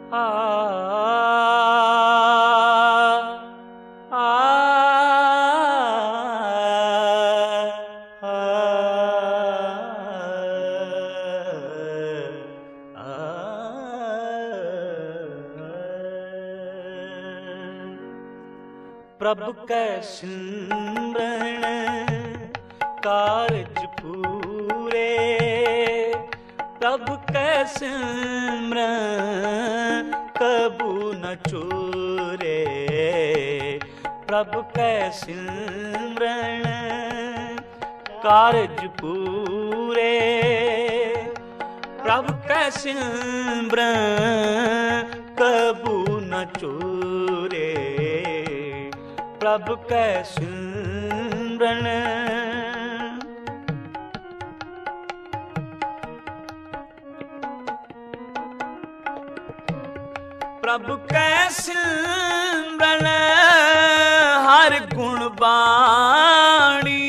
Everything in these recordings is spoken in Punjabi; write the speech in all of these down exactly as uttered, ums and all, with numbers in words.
आ आ प्रभु कै सिमरन कारज पूरे, प्रभु कै सिमरन कबू न चूरे। प्रभु कै सिमरन कारज पूरे, प्रभु कै सिमरन कबू न चूरे। प्रभु कै सिमरन प्रभु कै सिमरन हर गुण बाणी,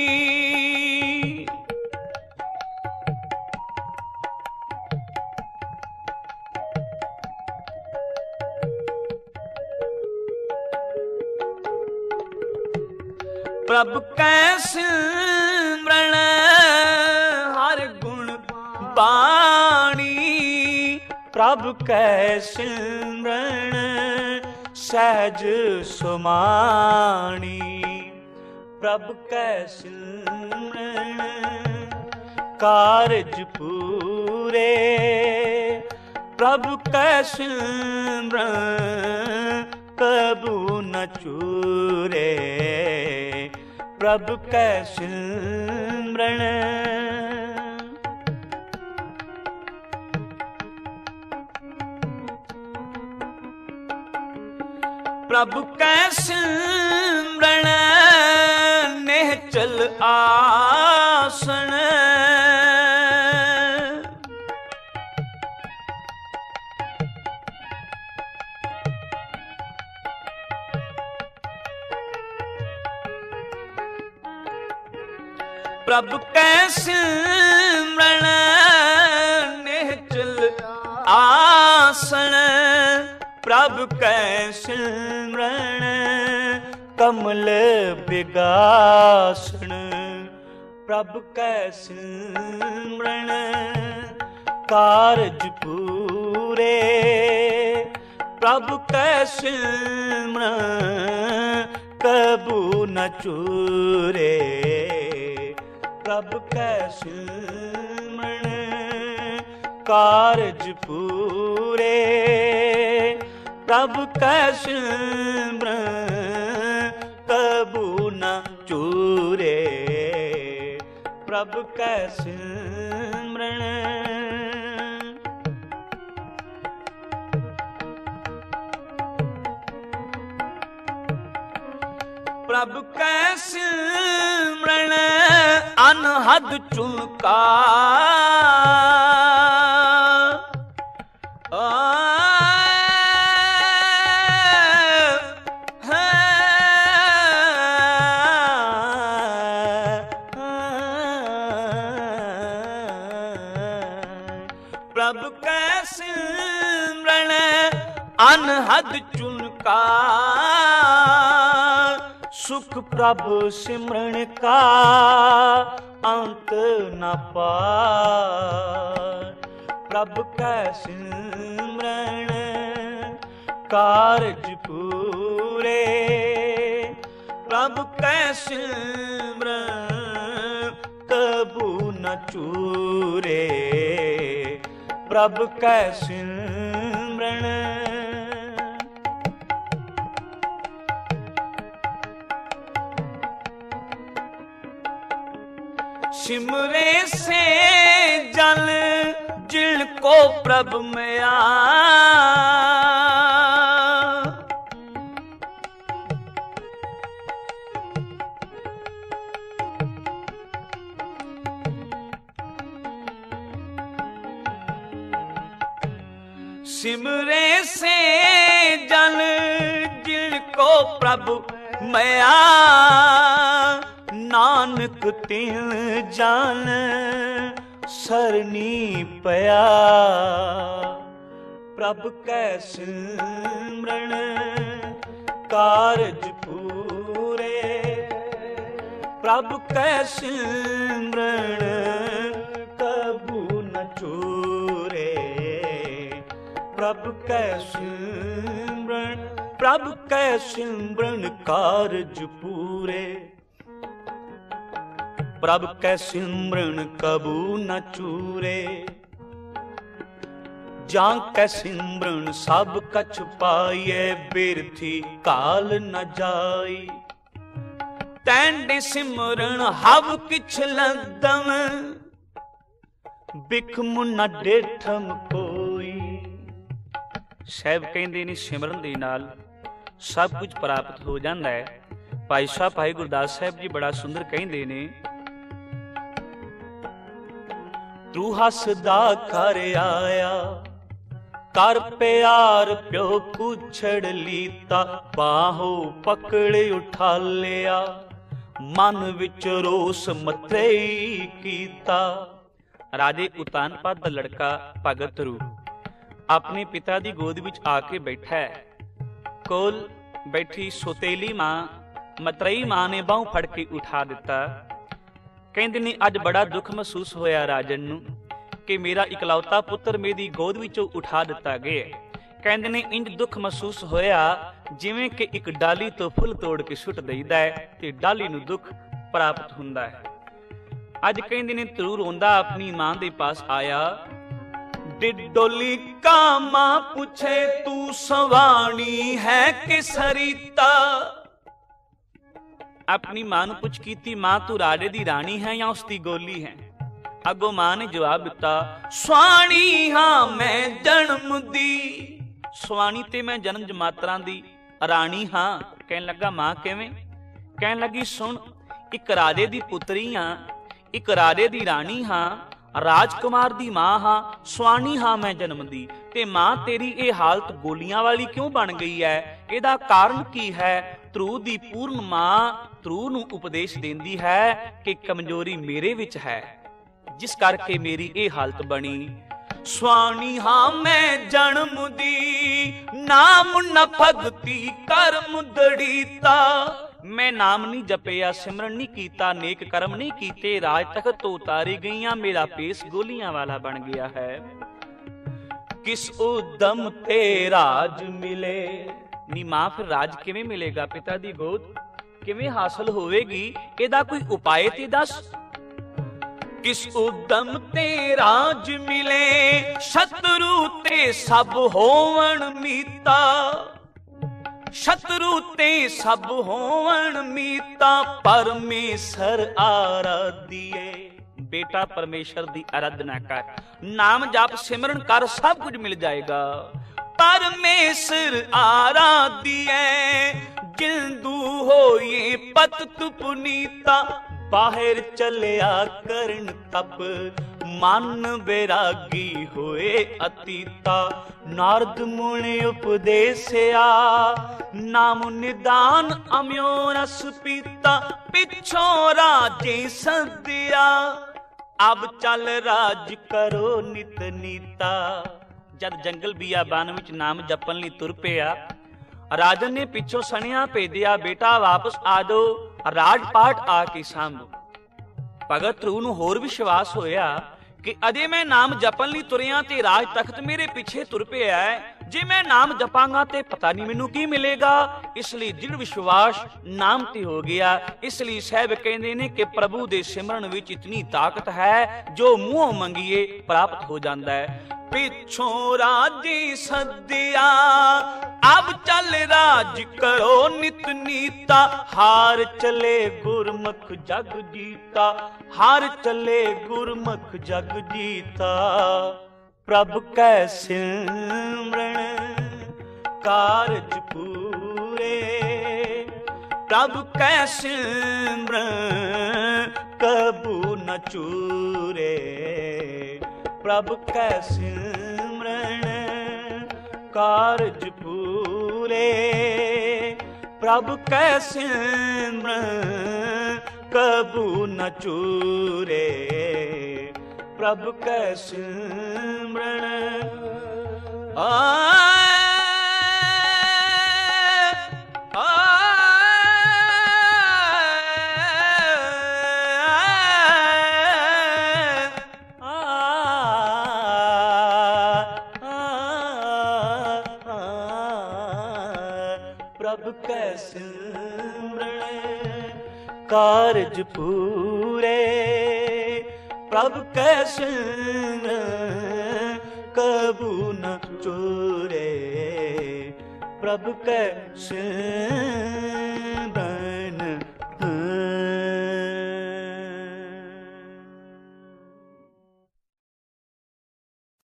प्रभु कै सिमरन हर गुण बाणी, प्रभु कै सिमरन सहज सुमानी। प्रभु कै सिमरन कारज पूरे, प्रभु कै सिमरन कबू न चूरे। प्रभु कै सिमरन प्रभु कै सिमरन निहचल आसन, प्रभु कै सिमरन निहचल आसन, प्रभु कै सिमरन कमल बिगासन। प्रभु कै सिमरन कारज पूरे, प्रभु कै सिमरन कबू न चूरे। प्रभु कै सिमरन कारज पूरे, प्रभु कै सिमरन कबू न चूरे। प्रभु कै सिमरन प्रभु कै सिमरन अनहद चुका, प्रभु कै सिमरन अनहद चुनका। सुख प्रभु सिमरन का अंत न पार। प्रभु कै सिमरन कारज पूरे, प्रभु कै सिमरन कबू न चूरे। प्रभु कै सिमरन सिमरे से जल जिनको प्रभु मैया, सिमरे से जल जिनको प्रभु मैया, नानक तिन जान सरनी पया। प्रभ कै सिमरन कारज पूरे, प्रभ कै सिमरन कबू न चूरे, प्रभ कै सिमरन, प्रभ कै सिमरन कारज पूरे, प्रभ कै सिमरन कबू न चूरे, जां कै सिमरन सब कछ पाइए, बिरथी काल न जाई, तैंडे सिमरन हव किछ लदम, बिखम न डेठम कोई। ਸਾਹਿਬ ਕਹਿੰਦੇ ਨੇ ਸਿਮਰਨ ਦੇ ਨਾਲ ਸਭ ਕੁਝ ਪ੍ਰਾਪਤ ਹੋ ਜਾਂਦਾ ਹੈ। ਭਾਈ ਸਾਹਿਬ ਭਾਈ ਗੁਰਦਾਸ ਸਾਹਿਬ ਜੀ ਬੜਾ ਸੁੰਦਰ ਕਹਿੰਦੇ ਨੇ, ਤੂੰ ਹੱਸਦਾ ਘਰ ਆਇਆ, ਕਰ ਪਿਆਰ ਪਿਓ ਕੁਛੜ ਲੀਤਾ, ਬਾਹੋ ਪਕੜ ਉਠਾ ਲਿਆ, ਮਨ ਵਿੱਚ ਰੋਸ ਮਤਰੇਈ ਕੀਤਾ। ਰਾਜੇ ਉਤਾਨਪਾਦ ਦਾ ਲੜਕਾ ਭਗਤ ਰੂ ਆਪਣੇ ਪਿਤਾ ਦੀ ਗੋਦ ਵਿੱਚ ਆ ਕੇ ਬੈਠਾ ਹੈ। ਕੋਲ ਬੈਠੀ ਸੋਤੇਲੀ ਮਾਂ ਮਤਰੇਈ ਮਾਂ ਨੇ ਬਾਹੋਂ ਫੜ ਕੇ ਉਠਾ ਦਿੱਤਾ। ਕਹਿੰਦੇ ਨੇ ਅੱਜ ਬੜਾ ਦੁੱਖ ਮਹਿਸੂਸ ਹੋਇਆ ਰਾਜਨ ਨੂੰ ਕਿ ਮੇਰਾ ਇਕਲੌਤਾ ਪੁੱਤਰ ਮੇਰੀ ਗੋਦ ਵਿੱਚੋਂ ਉਠਾ ਦਿੱਤਾ ਗਿਆ। ਕਹਿੰਦੇ ਨੇ ਇੰਜ ਦੁੱਖ ਮਹਿਸੂਸ ਹੋਇਆ ਜਿਵੇਂ ਕਿ ਇੱਕ ਡਾਲੀ ਤੋਂ ਫੁੱਲ ਤੋੜ ਕੇ ਸੁੱਟ ਦਈਦਾ ਹੈ ਤੇ ਡਾਲੀ ਨੂੰ ਦੁੱਖ ਪ੍ਰਾਪਤ ਹੁੰਦਾ ਹੈ। ਅੱਜ ਕਹਿੰਦੇ ਨੇ ਧਰੂ ਰੋਂਦਾ ਆਪਣੀ ਮਾਂ ਦੇ ਪਾਸ ਆਇਆ। ਡਿਡੋਲੀ ਕਾ ਮਾਂ ਪੁੱਛੇ ਤੂੰ ਸਵਾਣੀ ਹੈ ਕਿ ਸਰੀਤਾ। ਆਪਣੀ ਮਾਂ ਨੂੰ ਪੁੱਛ ਕੀਤੀ, ਮਾਂ ਤੂੰ ਰਾਜੇ ਦੀ ਰਾਣੀ ਹੈ ਜਾਂ ਉਸ ਦੀ ਗੋਲੀ ਹੈ? ਅੱਗੋਂ ਮਾਂ ਨੇ ਜਵਾਬ ਦਿੱਤਾ, ਸਵਾਣੀ ਹਾਂ ਮੈਂ ਜਨਮ ਦੀ। ਸਵਾਣੀ ਤੇ ਮੈਂ ਜਨਮ ਜਮਾਤਰਾਂ ਦੀ ਰਾਣੀ ਹਾਂ। ਕਹਿਣ ਲੱਗਾ ਮਾਂ ਕਿਵੇਂ? ਕਹਿਣ ਲੱਗੀ ਸੁਣ, ਇੱਕ ਰਾਜੇ ਦੀ ਪੁੱਤਰੀ ਹਾਂ, ਇੱਕ ਰਾਜੇ ਦੀ ਰਾਣੀ ਹਾਂ, ਰਾਜਕੁਮਾਰ ਦੀ ਮਾਂ ਹਾਂ, ਸਵਾਣੀ ਹਾਂ ਮੈਂ ਜਨਮ ਦੀ। ਤੇ ਮਾਂ ਤੇਰੀ ਇਹ ਹਾਲਤ ਗੋਲੀਆਂ ਵਾਲੀ ਕਿਉਂ ਬਣ ਗਈ ਹੈ? ਇਹਦਾ ਕਾਰਨ ਕੀ ਹੈ? ਧਰੂ ਦੀ ਪੂਰਨ ਮਾਂ ਧਰੂ ਨੂੰ ਉਪਦੇਸ਼ ਦਿੰਦੀ ਹੈ ਕਿ ਕਮਜ਼ੋਰੀ ਮੇਰੇ ਵਿੱਚ ਹੈ, ਜਿਸ ਕਰਕੇ ਮੇਰੀ ਇਹ ਹਾਲਤ ਬਣੀ। ਸਵਾਣੀ ਹਾਂ ਮੈਂ ਜਨਮ ਦੀ, ਨਾਮ ਨ ਭਗਤੀ ਕਰਮ ਦੜੀਤਾ। ਮੈਂ ਨਾਮ ਨਹੀਂ ਜਪਿਆ, ਸਿਮਰਨ ਨਹੀਂ ਕੀਤਾ, ਨੇਕ ਕਰਮ ਨਹੀਂ ਕੀਤੇ, ਰਾਜ ਤਖਤ ਤੋਂ ਉਤਾਰੀ ਗਈਆਂ, ਮੇਰਾ ਪੇਸ ਗੋਲੀਆਂ ਵਾਲਾ ਬਣ ਗਿਆ ਹੈ। ਕਿਸ ਉਦਮ ਤੇ ਰਾਜ ਮਿਲੇ। ਨੀ ਮਾਂ ਫਿਰ ਰਾਜ ਕਿਵੇਂ ਮਿਲੇਗਾ? ਪਿਤਾ ਦੀ ਗੋਦ ਕਿਵੇਂ ਹਾਸਲ ਹੋਵੇਗੀ? ਇਹਦਾ ਕੋਈ ਉਪਾਏ ਤੇ ਦੱਸ। ਕਿਸ ਉਦਮ ਤੇ ਰਾਜ ਮਿਲੇ, ਸ਼ਤਰੂ ਤੇ ਸਭ ਹੋਵਣ ਮੀਤਾ। ਸ਼ਤਰੂ ਤੇ ਸਭ ਹੋਵਣ ਮੀਤਾ, ਪਰਮੇਸ਼ਰ ਆਰਾਧੀਏ। ਬੇਟਾ ਪਰਮੇਸ਼ਰ ਦੀ ਆਰਾਧਨਾ ਕਰ, ਨਾਮ ਜਪ ਸਿਮਰਨ ਕਰ, ਸਭ ਕੁਝ ਮਿਲ ਜਾਏਗਾ। ਪਰਮੇਸ਼ਰ ਆਰਾਧੀਏ, ਜਿੰਦੂ ਹੋਏ ਪਤਿਤ ਪੁਨੀਤਾ। ਬਾਹਰ ਚੱਲਿਆ ਕਰਨ ਤਪ, ਮਨ ਬੈਰਾਗੀ ਹੋਏ ਅਤੀਤਾ। ਨਾਰਦ ਮੁਨੀ ਉਪਦੇਸਿਆ, ਨਾਮ ਨਿਦਾਨ ਅਮਿਓ ਰਸ ਪੀਤਾ। ਪਿੱਛੋਂ ਰਾਜੇ ਸੱਦਿਆ, ਅਬ ਚੱਲ ਰਾਜ ਕਰੋ ਨਿਤ ਨੀਤਾ। ਜਦ ਜੰਗਲ ਬਿਆਬਾਨ ਵਿੱਚ ਨਾਮ ਜਪਣ ਲਈ ਤੁਰ ਪਿਆ, ਰਾਜਨ ਨੇ ਪਿੱਛੋਂ ਸਣਿਆ ਭੇਜਿਆ, ਬੇਟਾ ਵਾਪਸ ਆ ਜਾਓ, ਰਾਜ ਪਾਠ ਆ ਕੇ ਸਾਂਭੋ। ਭਗਤ ਧਰੂ ਨੂੰ ਹੋਰ ਵਿਸ਼ਵਾਸ ਹੋਇਆ ਕਿ ਅਜੇ ਮੈਂ ਨਾਮ ਜਪਣ ਲਈ ਤੁਰਿਆ ਤੇ ਰਾਜ ਤਖਤ ਮੇਰੇ ਪਿੱਛੇ ਤੁਰ ਪਿਆ ਹੈ। ਜੇ ਮੈਂ ਨਾਮ ਜਪਾਂਗਾ ਤੇ ਪਤਾ ਨਹੀਂ ਮੈਨੂੰ ਕੀ ਮਿਲੇਗਾ। ਇਸ ਲਈ ਦ੍ਰਿੜ ਵਿਸ਼ਵਾਸ ਨਾਮ ਤੇ ਹੋ ਗਿਆ। ਇਸ ਲਈ ਸਾਹਿਬ ਕਹਿੰਦੇ ਨੇ ਕਿ ਪ੍ਰਭੂ ਦੇ ਸਿਮਰਨ ਵਿੱਚ ਇਤਨੀ ਤਾਕਤ ਹੈ, ਜੋ ਮੂੰਹੋਂ ਮੰਗੀਏ ਪ੍ਰਾਪਤ ਹੋ ਜਾਂਦਾ ਹੈ। ਪਿੱਛੋਂ ਰਾਜੇ ਸੱਦਿਆ, ਅਬ ਚੱਲ ਰਾਜ ਕਰੋ ਨਿਤ ਨੀਤਾ। ਹਾਰ ਚਲੇ ਗੁਰਮੁਖ ਜਗ ਜੀਤਾ, ਹਾਰ ਚਲੇ ਗੁਰਮੁਖ ਜਗ ਜੀਤਾ। ਪ੍ਰਭ ਕੈ ਸਿਮਰਨ ਕਾਰਜ ਪੂਰੇ, ਪ੍ਰਭ ਕੈ ਸਿਮਰਨ ਕਬੂ ਨ ਚੂਰੇ। ਪ੍ਰਭ ਕੈ ਸਿਮਰਨ ਕਾਰਜ ਪੂਰੇ, ਪ੍ਰਭ ਕੈ ਸਿਮਰਨ ਕਬੂ ਨ ਚੂਰੇ। ਪ੍ਰਭ ਕੈ ਸਿਮਰਨ ਆ सिमरन कारज पूरे, प्रभु कै सिमरन कबू न चूरे, प्रभु कै सिमरन